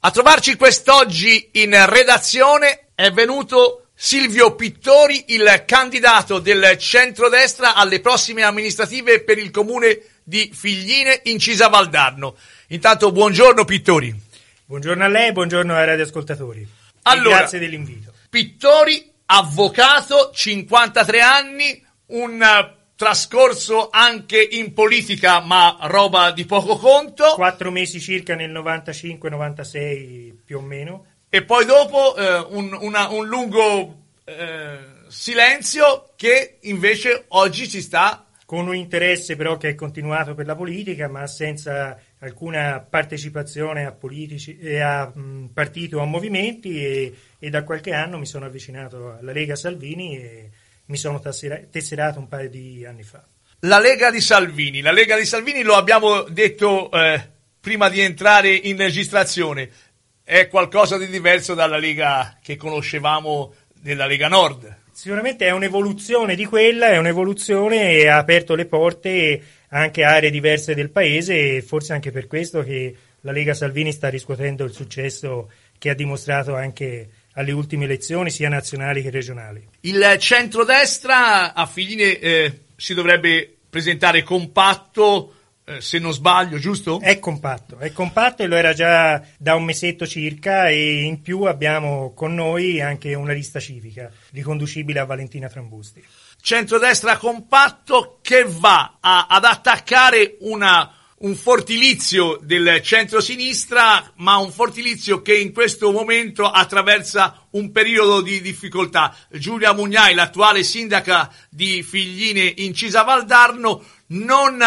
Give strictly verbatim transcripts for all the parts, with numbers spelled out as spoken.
A trovarci quest'oggi in redazione è venuto Silvio Pittori, il candidato del centrodestra alle prossime amministrative per il comune di Figline, Incisa Valdarno. Intanto buongiorno Pittori. Buongiorno a lei, buongiorno ai radioascoltatori. Allora, grazie dell'invito. Pittori, avvocato, cinquantatré anni, un trascorso anche in politica, ma roba di poco conto. Quattro mesi circa nel novantacinque novantasei più o meno. E poi dopo eh, un, una, un lungo eh, silenzio che invece oggi ci sta. Con un interesse però che è continuato per la politica, ma senza alcuna partecipazione a politici, e a mh, partiti o a movimenti, e, e da qualche anno mi sono avvicinato alla Lega Salvini e mi sono tesserato un paio di anni fa. La Lega di Salvini, la Lega di Salvini lo abbiamo detto eh, prima di entrare in registrazione, è qualcosa di diverso dalla Lega che conoscevamo della Lega Nord. Sicuramente è un'evoluzione di quella, è un'evoluzione e ha aperto le porte anche a aree diverse del paese, e forse anche per questo che la Lega Salvini sta riscuotendo il successo che ha dimostrato anche alle ultime elezioni, sia nazionali che regionali. Il centrodestra a Figline eh, si dovrebbe presentare compatto, eh, se non sbaglio, giusto? È compatto, è compatto e lo era già da un mesetto circa, e in più abbiamo con noi anche una lista civica riconducibile a Valentina Trambusti. Centrodestra compatto che va a, ad attaccare una un fortilizio del centro-sinistra, ma un fortilizio che in questo momento attraversa un periodo di difficoltà. Giulia Mugnai, l'attuale sindaca di Figline Incisa Valdarno, non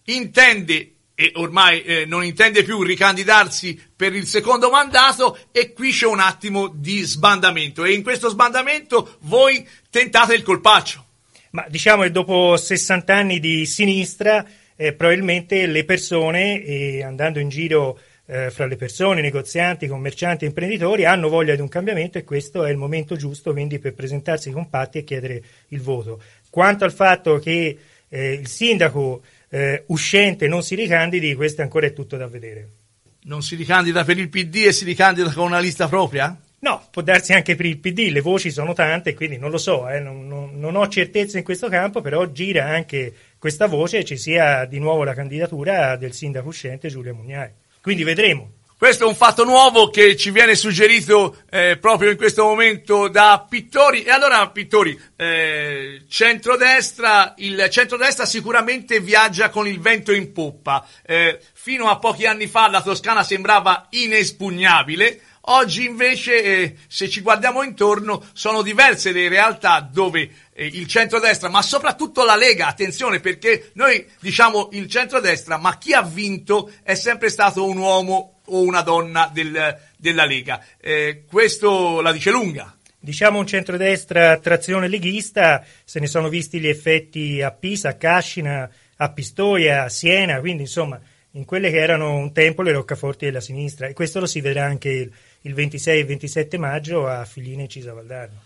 intende e ormai eh, non intende più ricandidarsi per il secondo mandato, e qui c'è un attimo di sbandamento, e in questo sbandamento voi tentate il colpaccio. Ma diciamo che dopo sessanta anni di sinistra Eh, probabilmente le persone, eh, andando in giro eh, fra le persone, negozianti, commercianti, imprenditori, hanno voglia di un cambiamento, e questo è il momento giusto quindi per presentarsi compatti e chiedere il voto. Quanto al fatto che eh, il sindaco eh, uscente non si ricandidi, questo ancora è tutto da vedere. Non si ricandida per il P D e si ricandida con una lista propria? No, può darsi anche per il P D, le voci sono tante, quindi non lo so, eh, non, non, non ho certezze in questo campo, però gira anche questa voce e ci sia di nuovo la candidatura del sindaco uscente Giulia Mugnai. Quindi vedremo. Questo è un fatto nuovo che ci viene suggerito eh, proprio in questo momento da Pittori. E allora Pittori, eh, centrodestra, il centrodestra sicuramente viaggia con il vento in poppa. Eh, fino a pochi anni fa la Toscana sembrava inespugnabile. Oggi invece, eh, se ci guardiamo intorno, sono diverse le realtà dove eh, il centrodestra, ma soprattutto la Lega, attenzione, perché noi diciamo il centrodestra, ma chi ha vinto è sempre stato un uomo o una donna del, della Lega. Eh, questo la dice lunga. Diciamo un centrodestra a trazione leghista, se ne sono visti gli effetti a Pisa, a Cascina, a Pistoia, a Siena, quindi insomma in quelle che erano un tempo le roccaforti della sinistra, e questo lo si vedrà anche il, il ventisei e ventisette maggio a Figline Incisa Valdarno.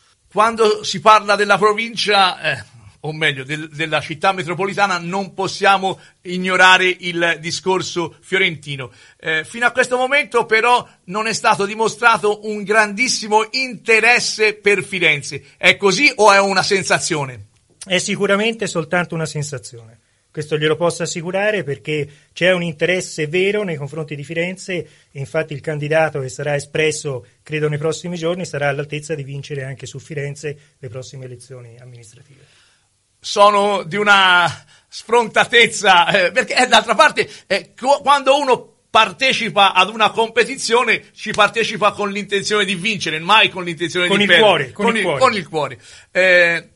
Quando si parla della provincia, eh, o meglio del, della città metropolitana, non possiamo ignorare il discorso fiorentino. Eh, fino a questo momento però non è stato dimostrato un grandissimo interesse per Firenze. È così o è una sensazione? È sicuramente soltanto una sensazione. Questo glielo posso assicurare, perché c'è un interesse vero nei confronti di Firenze, e infatti il candidato che sarà espresso, credo nei prossimi giorni, sarà all'altezza di vincere anche su Firenze le prossime elezioni amministrative. Sono di una sfrontatezza, eh, perché eh, d'altra parte eh, quando uno partecipa ad una competizione ci partecipa con l'intenzione di vincere, mai con l'intenzione con di il perdere. Cuore, con, con il cuore. Con il cuore. Eh,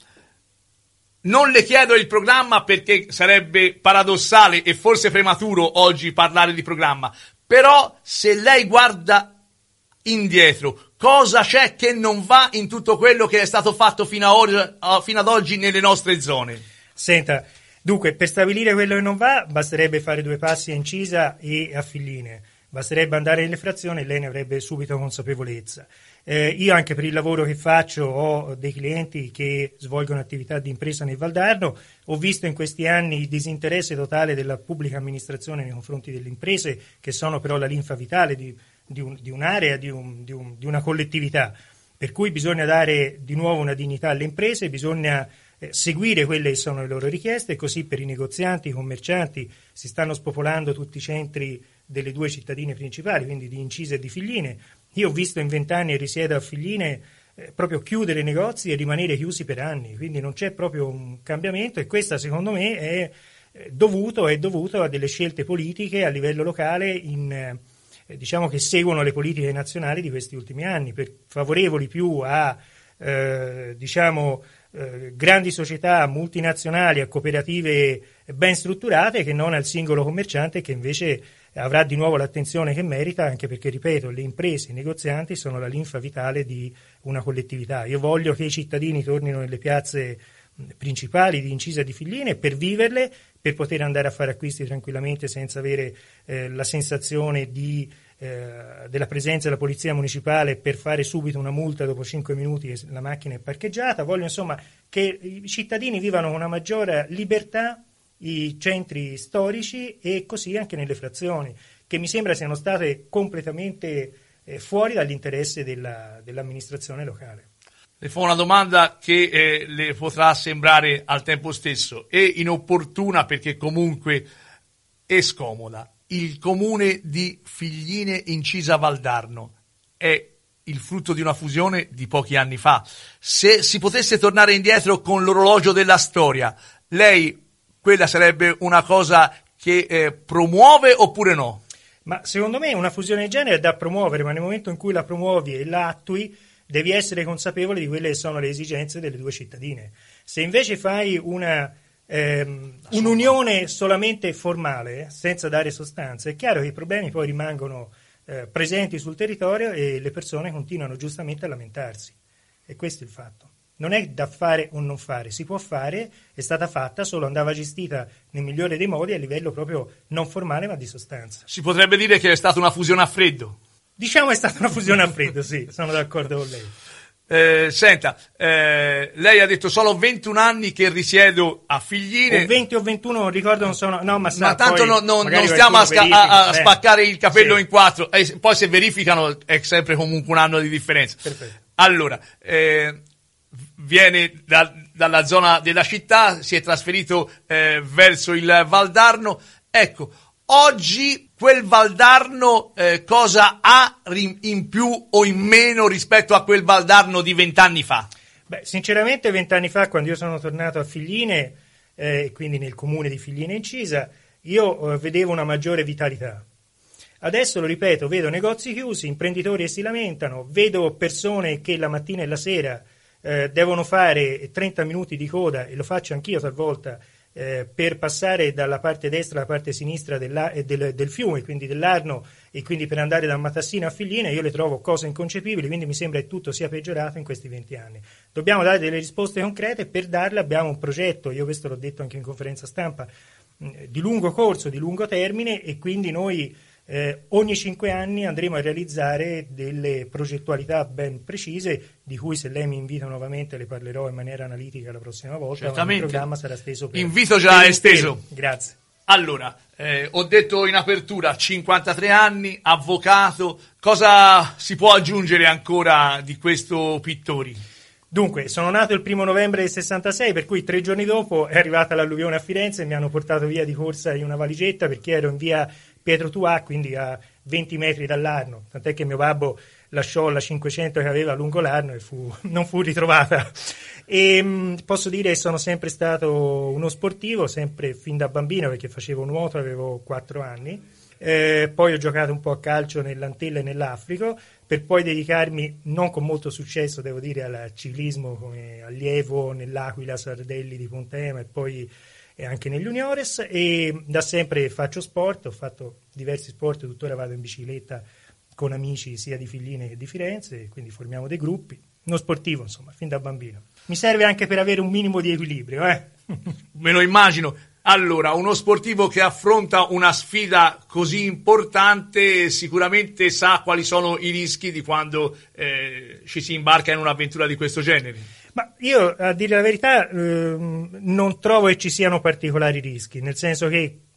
Non le chiedo il programma, perché sarebbe paradossale e forse prematuro oggi parlare di programma, però se lei guarda indietro, cosa c'è che non va in tutto quello che è stato fatto fino, a or- fino ad oggi nelle nostre zone? Senta, dunque, per stabilire quello che non va basterebbe fare due passi a Incisa e a Figline, basterebbe andare nelle frazioni e lei ne avrebbe subito consapevolezza. Eh, io anche per il lavoro che faccio ho dei clienti che svolgono attività di impresa nel Valdarno, ho visto in questi anni il disinteresse totale della pubblica amministrazione nei confronti delle imprese, che sono però la linfa vitale di di, un, di un'area, di, un, di, un, di una collettività, per cui bisogna dare di nuovo una dignità alle imprese, bisogna eh, seguire quelle che sono le loro richieste, così per i negozianti, i commercianti si stanno spopolando tutti i centri delle due cittadine principali, quindi di Incisa e di Figline. Io ho visto in vent'anni e risiedo a Figline eh, proprio chiudere i negozi e rimanere chiusi per anni, quindi non c'è proprio un cambiamento, e questo secondo me è eh, dovuto, è dovuto a delle scelte politiche a livello locale in, eh, diciamo che seguono le politiche nazionali di questi ultimi anni, per, favorevoli più a eh, diciamo eh, grandi società multinazionali, a cooperative ben strutturate, che non al singolo commerciante che invece avrà di nuovo l'attenzione che merita, anche perché, ripeto, le imprese, i negozianti sono la linfa vitale di una collettività. Io voglio che i cittadini tornino nelle piazze principali di Incisa e di Figline per viverle, per poter andare a fare acquisti tranquillamente senza avere eh, la sensazione di, eh, della presenza della polizia municipale per fare subito una multa dopo cinque minuti che la macchina è parcheggiata. Voglio insomma che i cittadini vivano con una maggiore libertà i centri storici, e così anche nelle frazioni, che mi sembra siano state completamente eh, fuori dall'interesse della, dell'amministrazione locale. Le fa una domanda che eh, le potrà sembrare al tempo stesso e inopportuna, perché comunque è scomoda. Il comune di Figline Incisa Valdarno è il frutto di una fusione di pochi anni fa. Se si potesse tornare indietro con l'orologio della storia, lei quella sarebbe una cosa che eh, promuove oppure no? Ma secondo me una fusione del genere è da promuovere, ma nel momento in cui la promuovi e la attui devi essere consapevole di quelle che sono le esigenze delle due cittadine. Se invece fai una, ehm, un'unione solamente formale, senza dare sostanza, è chiaro che i problemi poi rimangono eh, presenti sul territorio e le persone continuano giustamente a lamentarsi. E questo è il fatto. Non è da fare o non fare, si può fare, è stata fatta, solo andava gestita nel migliore dei modi a livello proprio non formale ma di sostanza. Si potrebbe dire che è stata una fusione a freddo. Diciamo è stata una fusione a freddo, sì, sono d'accordo con lei. Eh, senta, eh, lei ha detto solo ventuno anni che risiedo a Figline. O venti o ventuno, non ricordo, non sono... No, ma, sa, ma tanto poi, no, no, non stiamo a, sca- a, a spaccare il capello sì. in quattro, e poi se verificano è sempre comunque un anno di differenza. Perfetto. Allora, eh, viene da, dalla zona della città, si è trasferito eh, verso il Valdarno. Ecco, oggi quel Valdarno eh, cosa ha in più o in meno rispetto a quel Valdarno di vent'anni fa? Beh, sinceramente vent'anni fa, quando io sono tornato a Figline, eh, quindi nel comune di Figline Incisa, io eh, vedevo una maggiore vitalità. Adesso, lo ripeto, vedo negozi chiusi, imprenditori che si lamentano, vedo persone che la mattina e la sera Eh, devono fare trenta minuti di coda, e lo faccio anch'io talvolta, eh, per passare dalla parte destra alla parte sinistra della, eh, del, del fiume, quindi dell'Arno, e quindi per andare da Matassina a Figline. Io le trovo cose inconcepibili, quindi mi sembra che tutto sia peggiorato in questi venti anni. Dobbiamo dare delle risposte concrete, per darle abbiamo un progetto, io questo l'ho detto anche in conferenza stampa, mh, di lungo corso, di lungo termine, e quindi noi Eh, ogni cinque anni andremo a realizzare delle progettualità ben precise, di cui, se lei mi invita nuovamente, le parlerò in maniera analitica la prossima volta. Certamente. Ma il programma sarà steso per, invito già per esteso. Grazie. Allora, eh, ho detto in apertura cinquantatré anni, avvocato, cosa si può aggiungere ancora di questo Pittori? Dunque, sono nato il primo novembre del sessantasei, per cui tre giorni dopo è arrivata l'alluvione a Firenze e mi hanno portato via di corsa in una valigetta, perché ero in via Pietro Tuà, quindi a venti metri dall'Arno, tant'è che mio babbo lasciò la cinquecento che aveva lungo l'Arno e fu, non fu ritrovata. E mh, posso dire che sono sempre stato uno sportivo, sempre fin da bambino, perché facevo nuoto, avevo quattro anni. Eh, poi ho giocato un po' a calcio nell'Antilla e nell'Africa, per poi dedicarmi, non con molto successo devo dire, al ciclismo come allievo nell'Aquila Sardelli di Pontema e poi e anche negli juniores, e da sempre faccio sport, ho fatto diversi sport, tuttora vado in bicicletta con amici sia di Figline che di Firenze, quindi formiamo dei gruppi. Uno sportivo, insomma, fin da bambino. Mi serve anche per avere un minimo di equilibrio, eh? Me lo immagino. Allora, uno sportivo che affronta una sfida così importante sicuramente sa quali sono i rischi di quando eh, ci si imbarca in un'avventura di questo genere. Ma io, a dire la verità, ehm, non trovo che ci siano particolari rischi, nel senso che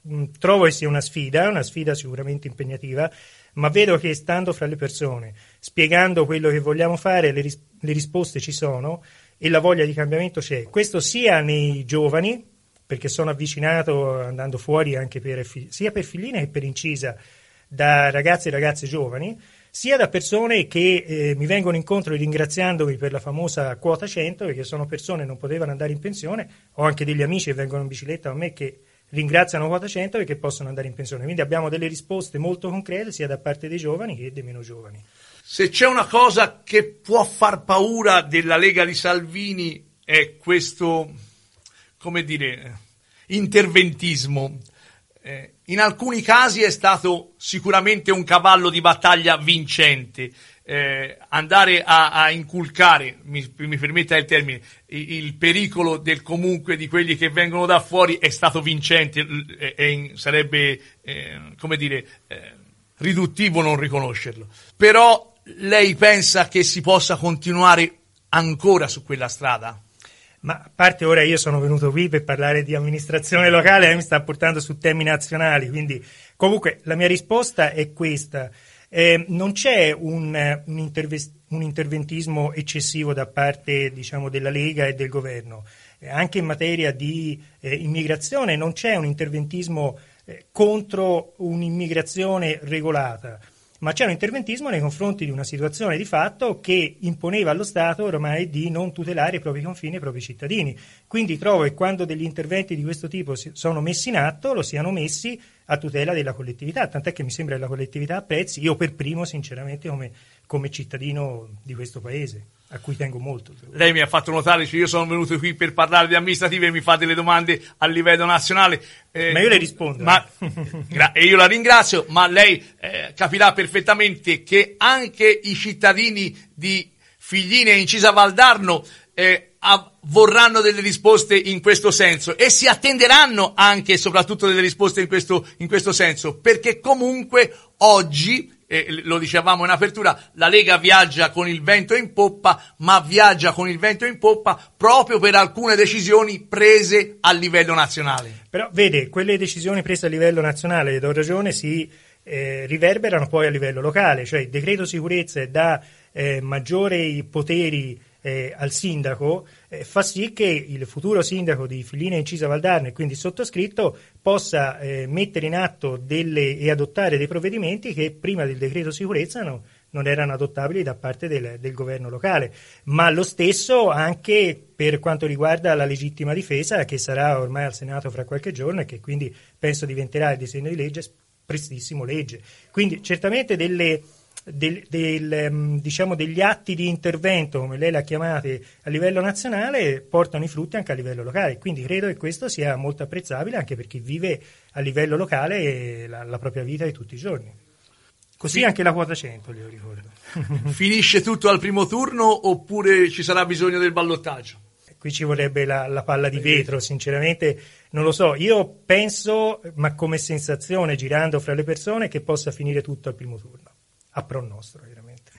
mh, trovo che sia una sfida, una sfida sicuramente impegnativa, ma vedo che stando fra le persone, spiegando quello che vogliamo fare, le, ris- le risposte ci sono e la voglia di cambiamento c'è. Questo sia nei giovani, perché sono avvicinato andando fuori anche per, sia per Figline che per Incisa, da ragazzi e ragazze giovani, sia da persone che eh, mi vengono incontro ringraziandomi per la famosa quota cento, perché sono persone che non potevano andare in pensione. Ho anche degli amici che vengono in bicicletta a me che ringraziano quota cento perché possono andare in pensione. Quindi abbiamo delle risposte molto concrete sia da parte dei giovani che dei meno giovani. Se c'è una cosa che può far paura della Lega di Salvini è questo, come dire, interventismo. Eh, in alcuni casi è stato sicuramente un cavallo di battaglia vincente. Eh, andare a, a inculcare, mi, mi permetta il termine, il, il pericolo del comunque di quelli che vengono da fuori è stato vincente e, e sarebbe, eh, come dire, eh, riduttivo non riconoscerlo. Però lei pensa che si possa continuare ancora su quella strada? Ma a parte ora io sono venuto qui per parlare di amministrazione locale, lei mi sta portando su temi nazionali, quindi comunque la mia risposta è questa. Eh, non c'è un, un, interve- un interventismo eccessivo da parte, diciamo, della Lega e del governo. Eh, anche in materia di eh, immigrazione non c'è un interventismo eh, contro un'immigrazione regolata, ma c'è un interventismo nei confronti di una situazione di fatto che imponeva allo Stato ormai di non tutelare i propri confini e i propri cittadini. Quindi trovo che quando degli interventi di questo tipo sono messi in atto, lo siano messi a tutela della collettività, tant'è che mi sembra che la collettività apprezzi, io per primo sinceramente come, come cittadino di questo paese, a cui tengo molto. Lei mi ha fatto notare che io sono venuto qui per parlare di amministrative e mi fa delle domande a livello nazionale. Eh, ma io le rispondo. Ma, eh. E io la ringrazio, ma lei eh, capirà perfettamente che anche i cittadini di Figline e Incisa Valdarno eh, a, vorranno delle risposte in questo senso e si attenderanno anche e soprattutto delle risposte in questo, in questo senso, perché comunque oggi, eh, lo dicevamo in apertura, la Lega viaggia con il vento in poppa, ma viaggia con il vento in poppa proprio per alcune decisioni prese a livello nazionale. Però vede, quelle decisioni prese a livello nazionale, le do ragione, si eh, riverberano poi a livello locale, cioè il decreto sicurezza dà eh, maggiori poteri Eh, al sindaco, eh, fa sì che il futuro sindaco di Figline e Incisa Valdarno, e quindi sottoscritto, possa eh, mettere in atto delle, e adottare dei provvedimenti che prima del decreto sicurezza no, non erano adottabili da parte del, del governo locale. Ma lo stesso anche per quanto riguarda la legittima difesa, che sarà ormai al Senato fra qualche giorno e che quindi penso diventerà il disegno di legge prestissimo legge. Quindi certamente delle Del, del, diciamo degli atti di intervento, come lei l'ha chiamate, a livello nazionale portano i frutti anche a livello locale, quindi credo che questo sia molto apprezzabile anche per chi vive a livello locale la, la propria vita di tutti i giorni. Così anche la quota cento, glielo ricordo. Finisce tutto al primo turno oppure ci sarà bisogno del ballottaggio? Qui ci vorrebbe la, la palla di vetro, sinceramente non lo so. Io penso, ma come sensazione girando fra le persone, che possa finire tutto al primo turno. A pro nostro, veramente.